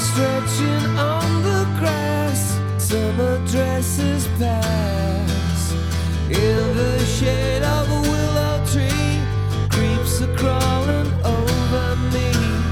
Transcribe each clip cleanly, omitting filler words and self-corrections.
stretching on the grass, summer dresses pass. In the shade of a willow tree, creeps are crawling over me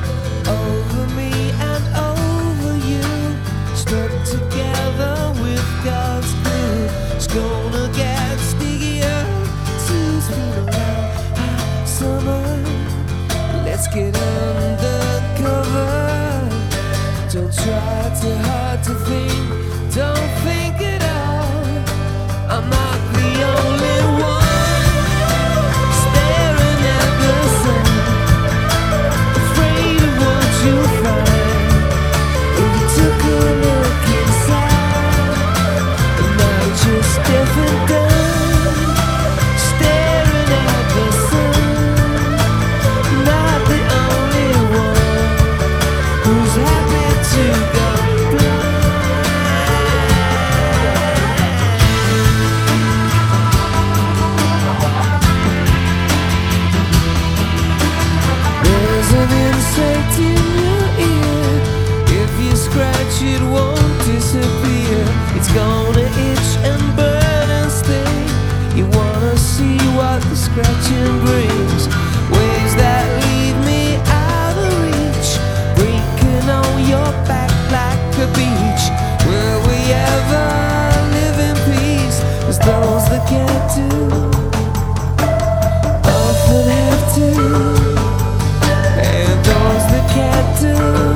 and over you. Stuck together with God's glue. It's gonna get stickier to spin around. Hot summer, let's get undercover. Don't try too hard to think, don't think at all. I'm not the only one staring at the sun, afraid of what you'll find if you took a look inside. Am I just deaf and dumb, staring at the sun? Not the only one who's happy to go blind. There's an insect in your ear. If you scratch it won't disappear. It's gonna itch and burn and sting. You wanna see what the scratching brings. Waves that leave me out of reach, breaking on your back like a beach. Will we ever live in peace? 'Cause those that can't do often have to, and those that can't do